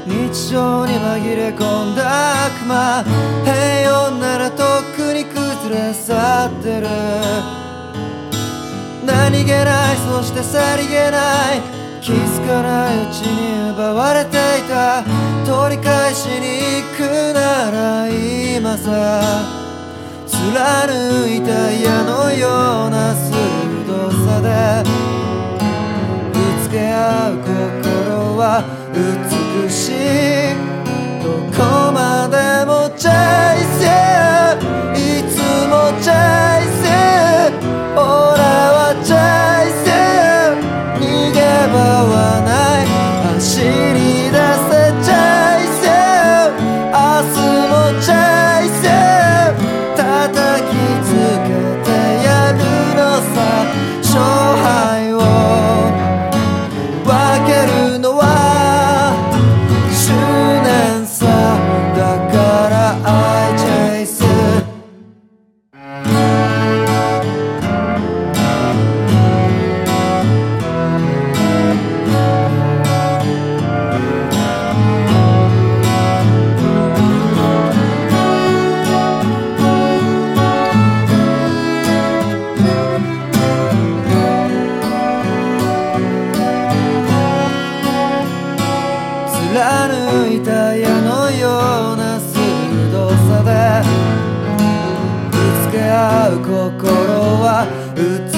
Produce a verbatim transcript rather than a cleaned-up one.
日常に紛れ込んだ悪魔、平穏ならとっくに崩れ去ってる。何気ない、そしてさりげない、気づかないうちに奪われていた。取り返しに行くなら今さ、貫いた矢のような鋭さでぶつけ合う心は美しい。どこまでもチェイス、いつもチェイス、俺はチェイス、逃げ場はない、走り出せチェイス、明日もチェイス、叩きつけてやるのさ。勝敗を分けるのは執念さ、だから I chase。 貫いた矢のような鋭さでぶつけ合う心は美